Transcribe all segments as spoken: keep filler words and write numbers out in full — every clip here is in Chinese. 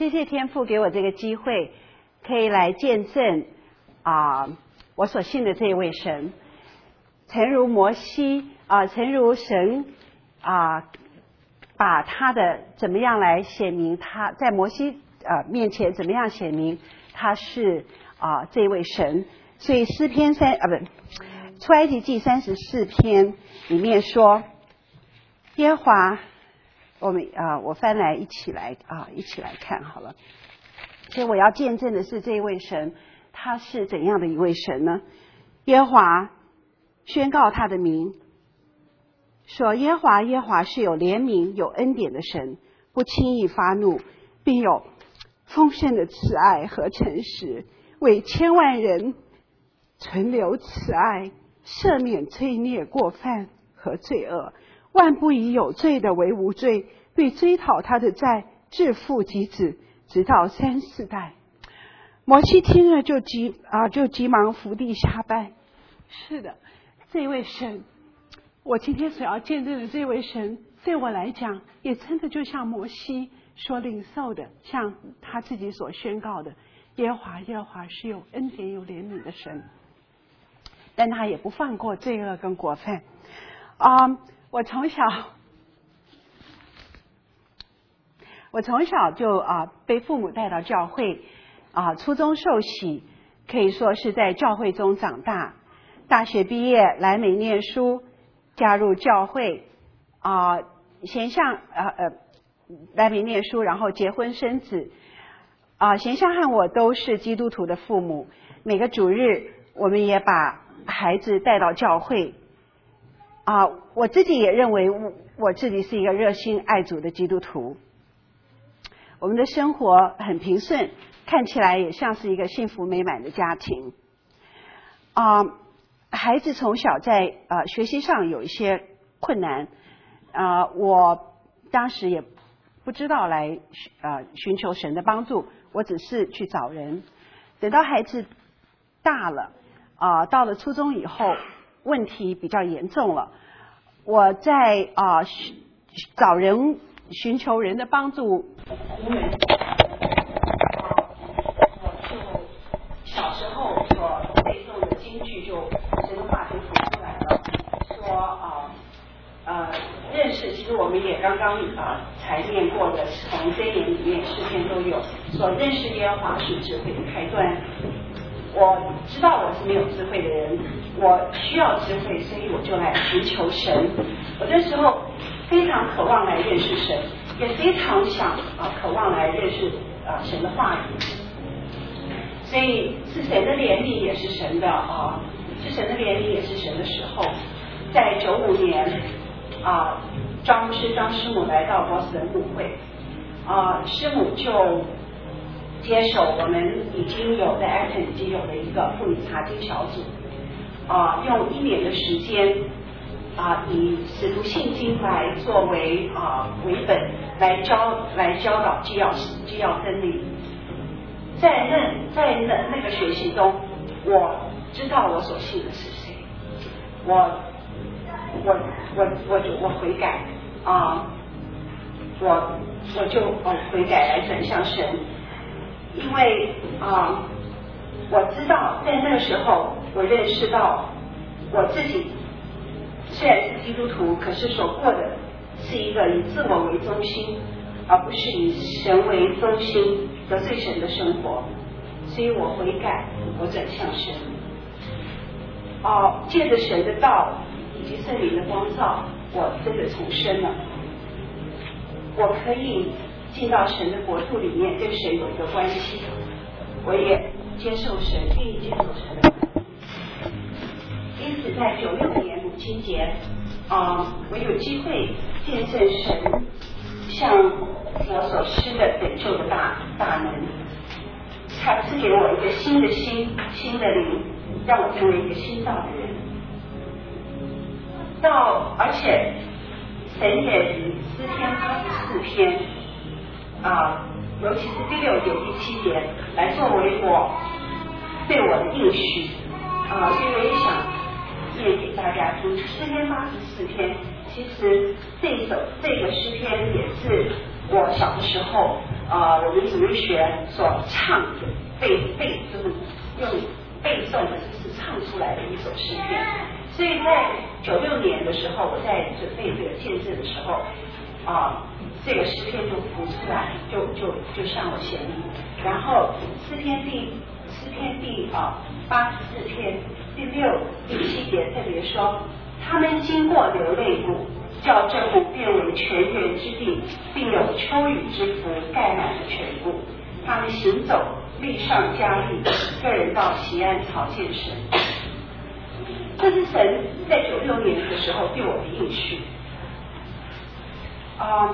谢谢天父给我这个机会，可以来见证啊、呃、我所信的这一位神。诚如摩西啊、呃，诚如神啊、呃，把他的怎么样来显明他在摩西呃面前怎么样显明他是啊、呃、这位神。所以诗篇三啊不出埃及记三十四篇里面说，耶和华，我们啊、呃、我翻来一起来啊、呃、一起来看好了。所以我要见证的是这一位神，他是怎样的一位神呢？耶和华宣告他的名，说耶和华耶和华是有怜悯有恩典的神，不轻易发怒，并有丰盛的慈爱和诚实，为千万人存留慈爱，赦免罪孽过犯和罪恶，万不以有罪的为无罪，对追讨他的债至父及子，直到三四代。摩西听了就急啊，就急忙伏地下拜。是的，这位神，我今天所要见证的这位神，对我来讲，也真的就像摩西所领受的，像他自己所宣告的，耶和华耶和华是有恩典有怜悯的神，但他也不放过罪恶跟过犯。啊、嗯，我从小，我从小就啊、呃、被父母带到教会啊、呃，初中受洗，可以说是在教会中长大。大学毕业来美念书，加入教会啊、呃，贤相呃呃来美念书，然后结婚生子啊、呃。贤相和我都是基督徒的父母，每个主日我们也把孩子带到教会啊、呃。我自己也认为我我自己是一个热心爱主的基督徒。我们的生活很平顺，看起来也像是一个幸福美满的家庭啊。呃孩子从小在呃学习上有一些困难，啊、呃，我当时也不知道来呃寻求神的帮助，我只是去找人。等到孩子大了，啊、呃，到了初中以后，问题比较严重了。我在啊、呃、找人寻求人的帮助，小时候所背诵的京剧就神的话就说出来了，说啊 呃, 呃认识，其实我们也刚刚啊、呃、才念过的，从箴言里面诗篇都有说，认识耶和华是智慧的开端。我知道我是没有智慧的人，我需要智慧，所以我就来寻求神。我那时候非常渴望来认识神，也非常想啊、呃、渴望来认识啊、呃、神的话语。所以是神的怜悯也是神的啊，是神的怜悯也是神的时候，在九五年啊，张牧师张师母来到波士顿牧会啊，师母就接手我们已经有的 Acton 已经有了一个妇女查经小组啊，用一年的时间啊，以使徒信经来作为啊为本来教来教导基要基要真理。在那在那那个学习中，我知道我所信的是谁，我我我我就我悔改啊、呃，我我就呃悔改来转向神，因为啊、呃，我知道在那个时候，我认识到我自己虽然是基督徒，可是所过的是一个以自我为中心，而不是以神为中心得罪神的生活，所以我悔改，我转向神。哦，借着神的道以及圣灵的光照，我真的重生了。我可以进到神的国度里面，跟神有一个关系。我也接受神，愿意接受神的。因此，在九六年母亲节，啊、呃，我有机会见证神向我所施的拯救的大大能，他赐给我一个新的心、新的灵，让我成为一个新造的人。到而且神也以诗篇八十四篇啊，尤其是第六节、第七节来作为我对我的应许啊，所以我也想念给大家听。诗篇八十四篇。其实这一首这个诗篇也是我小的时候呃我们主日学所唱的背背就是用背诵的就是唱出来的一首诗篇。所以在九六年的时候，我在准备这个见证的时候，啊、呃，这个诗篇就浮出来，就就就向我显明。然后诗篇第诗篇第啊八十四篇第六第七节特别说，他们经过流泪谷，叫这谷变为泉源之地，并有秋雨之福盖满了全谷。他们行走，力上加力，个人到西安朝见神。这是神在九六年的时候对我的应许。啊、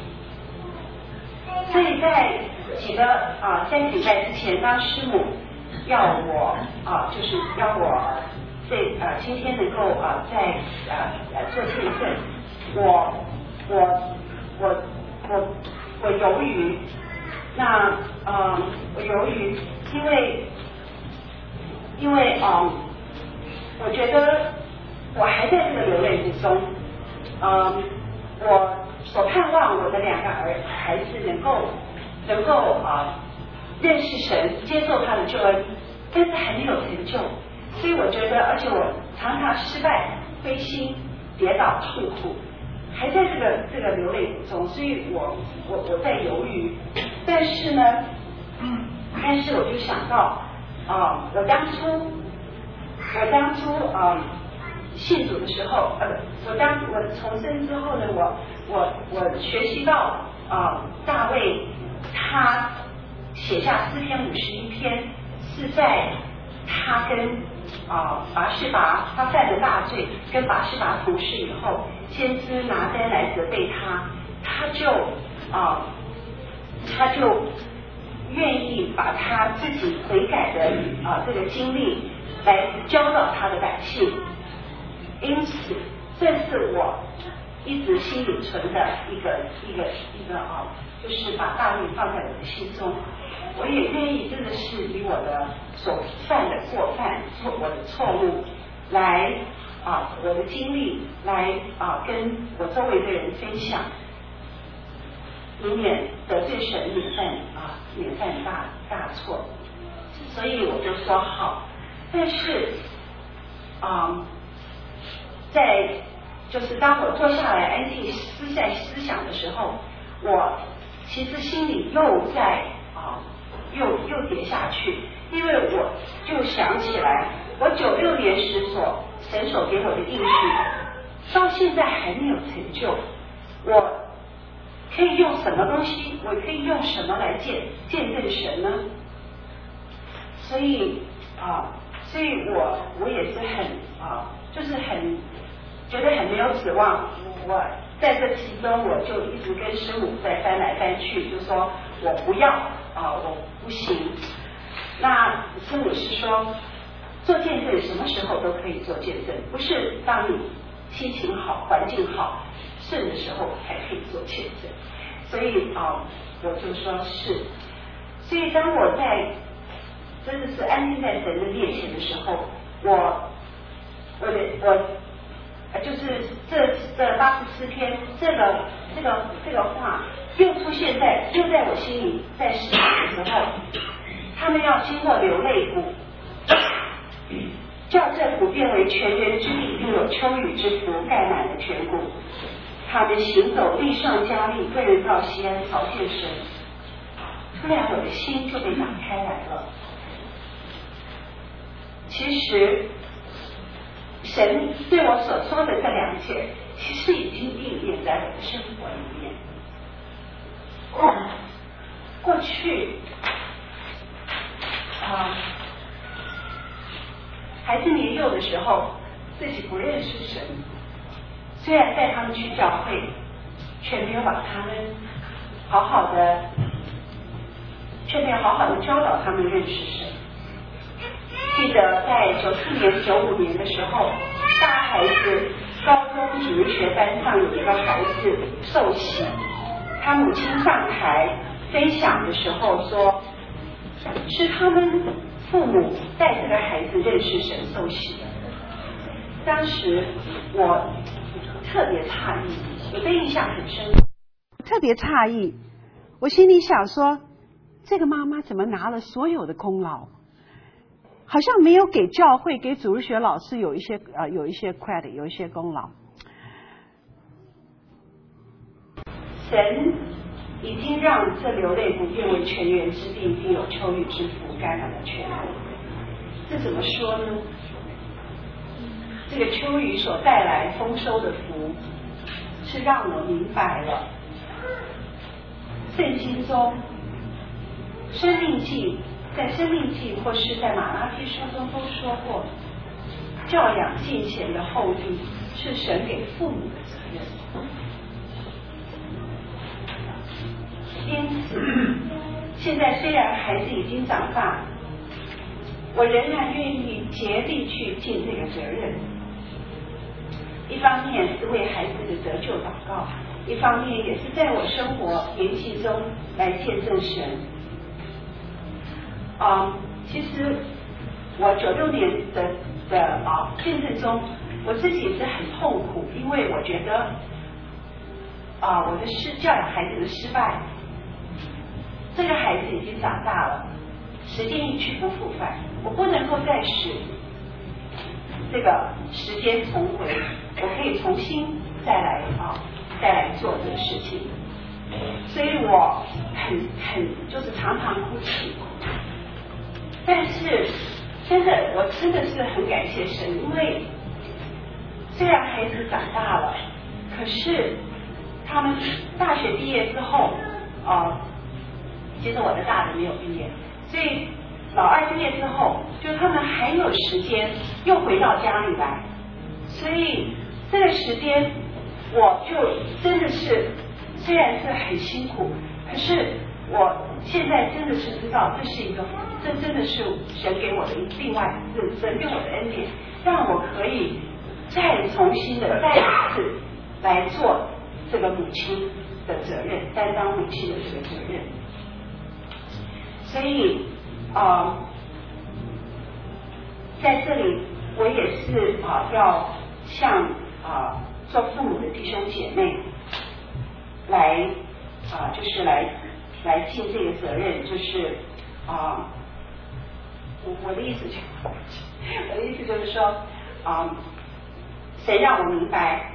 呃，所以在几个啊、呃、三个礼拜之前，当师母要我啊、呃，就是要我这呃今天能够啊、呃、在呃呃做见证，我我我我我犹豫，那呃我犹豫，因为因为啊。呃我觉得我还在这个流泪之中，嗯，我所盼望我的两个儿孩子能够能够啊、呃、认识神，接受他的救恩，但是还没有成就，所以我觉得，而且我常常失败、灰心、跌倒、痛苦，还在这个这个流泪之中，所以我我我在犹豫，但是呢，嗯，但是我就想到啊、呃，我当初。我当初啊、呃、信主的时候，呃，我当我重生之后呢，我我我学习到啊、呃、大卫他写下诗篇五十一篇，是在他跟啊拔示拔他犯了大罪，跟拔示拔同事以后，先知拿单来责备他，他就啊、呃、他就愿意把他自己悔改的啊、呃、这个经历。来教导他的百姓，因此这是我一直心里存的一个一个一个啊，就是把大卫放在我的心中。我也愿意真的是以我的所犯的过犯、错我的错误来啊，我的经历来啊，跟我周围的人分享，以免得罪神，免犯啊，免犯大大错。所以我就说好。但是，啊、嗯，在就是当我坐下来安静思在思想的时候，我其实心里又在啊、呃，又又跌下去，因为我就想起来，我九六年时所神所给我的应许，到现在还没有成就，我可以用什么东西？我可以用什么来见见证神呢？所以啊。所以我我也是很啊，就是很觉得很没有指望。我在这其中，我就一直跟师母在翻来翻去，就说我不要啊，我不行。那师母是说，做见证什么时候都可以做见证，不是当你心情好、环境好、顺的时候才可以做见证。所以啊，我就说是。所以当我在真的是安静在神的面前的时候，我我的我就是这这八十四篇这个这个这个话又出现在又在我心里，在思考的时候，他们要经过流泪谷，叫这谷变为泉源之地，并有秋雨之福盖满了全谷。他们行走，力上加力，个人到西安朝见神。突然我的心就被打开来了。其实神对我所说的这两件，其实已经应验在我的生活里面。嗯、过去啊、呃，孩子年幼的时候，自己不认识神，虽然带他们去教会，却没有把他们好好的，却没有好好的教导他们认识神。记得在九四年、九五年的时候，大孩子高中主日学班上有一个孩子受洗，他母亲上台分享的时候说，是他们父母带这个孩子认识神受洗的。当时我特别诧异，我的印象很深，特别诧异， 我心里想说，这个妈妈怎么拿了所有的功劳，好像没有给教会、给主日学老师有一些呃有一些 credit， 有一些功劳。 神已经让这流泪谷变为泉源之地，并有秋雨之福甘霖的泉源。这怎么说呢？这个秋雨所带来丰收的福，是让我明白了圣经中生命记，在生命记或是在马拉基书中都说过，教养敬虔的后裔是神给父母的责任。因此，现在虽然孩子已经长大，我仍然愿意竭力去尽这个责任。一方面是为孩子的得救祷告，一方面也是在我生活联系中来见证神。啊、嗯，其实我九六年的的啊见证中，我自己是很痛苦，因为我觉得啊我的失教养孩子的失败。这个孩子已经长大了，时间一去不复返，我不能够再使这个时间重回，我可以重新再来啊，再来做这个事情，所以我很很就是常常哭泣。但是真的，我真的是很感谢神，因为虽然孩子长大了，可是他们大学毕业之后啊。其实我的大的没有毕业，所以老二毕业之后，就他们还有时间又回到家里来，所以这个时间我就真的是虽然是很辛苦，可是我现在真的是知道这是一个，这真的是神给我的另外神给我的恩典，让我可以再重新的再一次来做这个母亲的责任，担当母亲的这个责任。所以啊、呃，在这里我也是啊、呃，要向啊、呃、做父母的弟兄姐妹来啊、呃，就是来来尽这个责任，就是啊、呃，我我的意思就我的意思就是说啊、呃，神让我明白，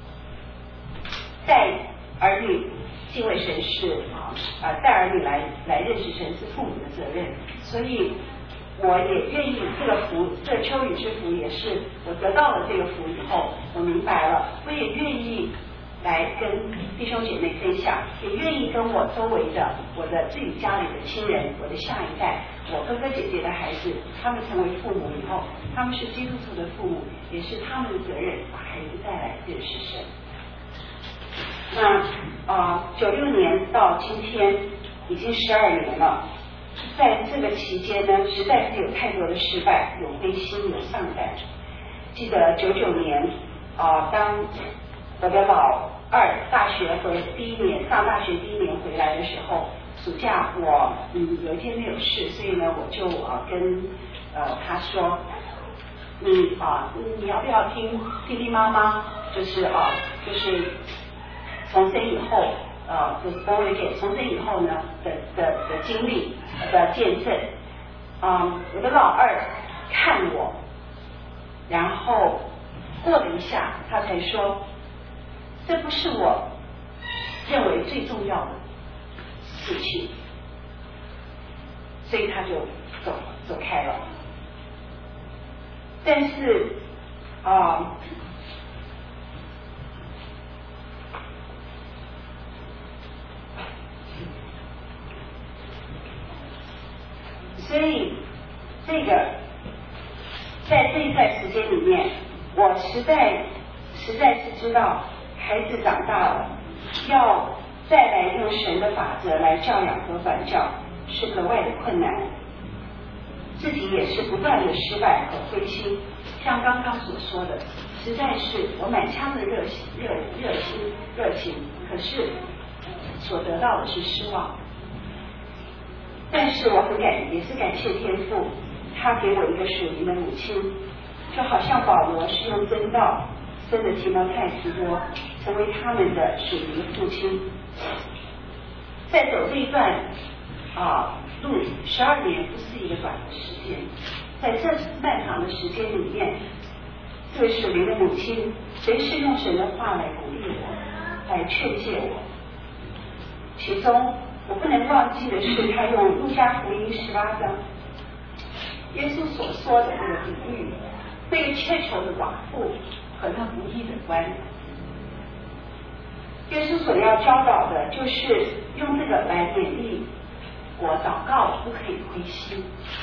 在儿女敬畏神是啊啊带儿女来来认识神是父母的责任，所以我也愿意这个福，这个秋雨之福也是我得到了这个福以后，我明白了，我也愿意来跟弟兄姐妹分享，也愿意跟我周围的我的自己家里的亲人，我的下一代，我哥哥姐姐的孩子，他们成为父母以后，他们是基督徒的父母，也是他们的责任把孩子带来认识神。那啊，九六年到今天已经十二年了，在这个期间呢，实在是有太多的失败，有灰心，有丧胆。记得九九年啊，当我的老二大学回第一年上大学第一年回来的时候，暑假我嗯有一天没有事，所以呢我就啊跟呃他说，你啊你要不要听听听妈妈，就是啊就是重生以后，呃，就是 born again 重生以后呢的的的经历的见证。啊、嗯，我的老二看我，然后过了一下，他才说，这不是我认为最重要的事情，所以他就走走开了。但是啊。呃所以，这个在这一段时间里面，我实在实在是知道，孩子长大了，要再来用神的法则来教养和管教，是格外的困难。自己也是不断的失败和灰心，像刚刚所说的，实在是我满腔的热心、热热心、热情，可是所得到的是失望。但是我很感，也是感谢天父，他给我一个属灵的母亲，就好像保罗是用真道生的提摩太、提多，成为他们的属灵的父亲。 在走这一段啊路，十二年不是一个短的时间，在这漫长的时间里面，这位属灵的母亲随时用神的话来鼓励我，来劝诫我。其中我不能忘记的是，他用路加福音十八章耶稣所说的这个比喻，那个缺求的寡妇和那不义的官人。耶稣所要教导的就是用这个来勉励我祷告不可以灰心。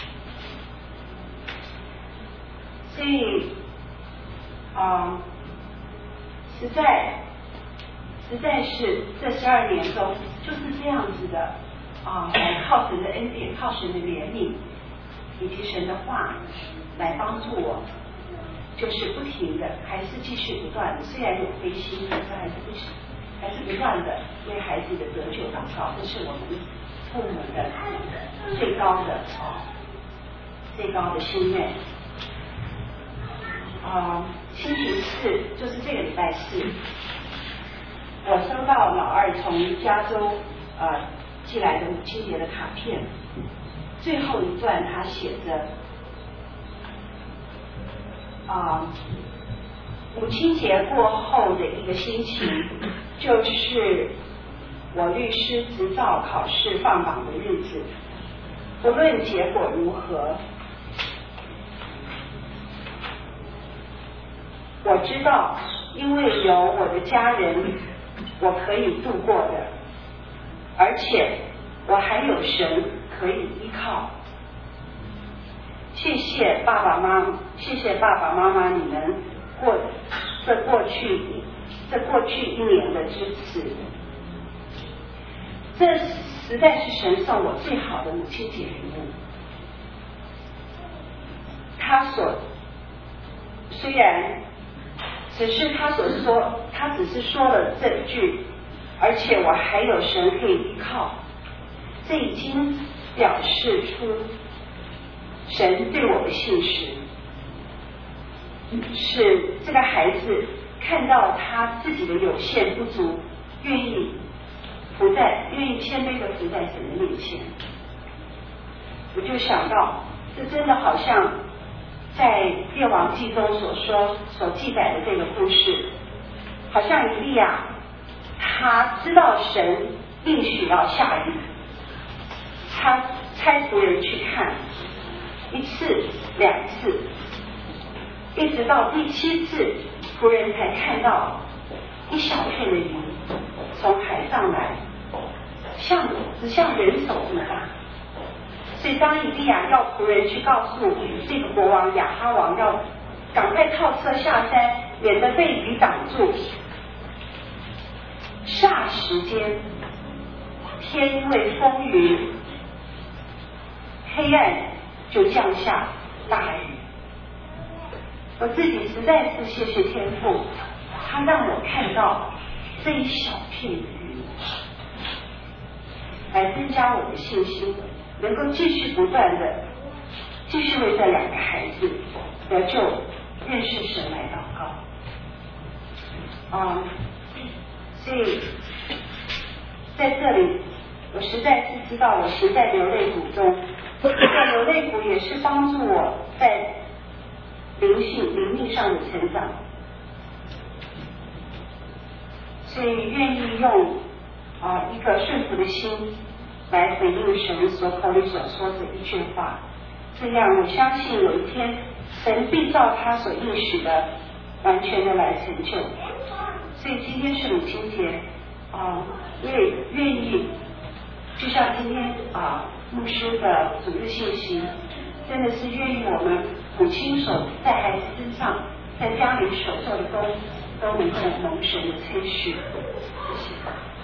所以啊、呃，实在实在是这十二年中就是这样子的啊、呃，来靠神的恩典，靠神的怜悯以及神的话来帮助我，就是不停的，还是继续不断的，虽然有灰心，但是还是不还是不断的为孩子的得救祷告，这是我们父母的最高的啊、哦、最高的心愿。啊、呃，星期四就是这个礼拜四，我收到老二从加州呃寄来的母亲节的卡片，最后一段他写着啊、呃，母亲节过后的一个星期，就是我律师执照考试放榜的日子，不论结果如何，我知道，因为有我的家人，我可以度过的，而且我还有神可以依靠。谢谢爸爸妈妈，谢谢爸爸妈妈，你们过这过去这过去一年的支持，这实在是神送我最好的母亲节礼物。他所虽然只是他所说，他只是说了这一句，而且我还有神可以依靠，这已经表示出神对我的信实，是这个孩子看到他自己的有限不足，愿意伏在愿意谦卑的伏在神的面前。我就想到，这真的好像在列王记中所说所记载的这个故事，好像以利亚他知道神应许要下雨，他差仆人去看，一次两次，一直到第七次，仆人才看到一小片的云从海上来，像只像人手这么大。所以当以利亚要仆人去告诉这个国王亚哈王要赶快靠车下山，免得被雨挡住，霎时间天因为风云黑暗就降下大雨。我自己实在是谢谢天父，他让我看到这一小片云，来增加我的信心，能够继续不断的继续为这两个孩子得救认识神来祷告。啊、嗯，所以在这里我实在是知道我实在流泪谷中，这个流泪谷也是帮助我在灵性灵命上的成长，所以愿意用啊、呃、一个顺服的心来回应神所口里所说的一句话，这样我相信有一天神必照他所应许的完全的来成就。所以今天是母亲节啊，我也愿意就像今天啊牧师的主日信息，真的是愿意我们母亲手在孩子身上，在家里所做的工都能够蒙神的称许。谢谢。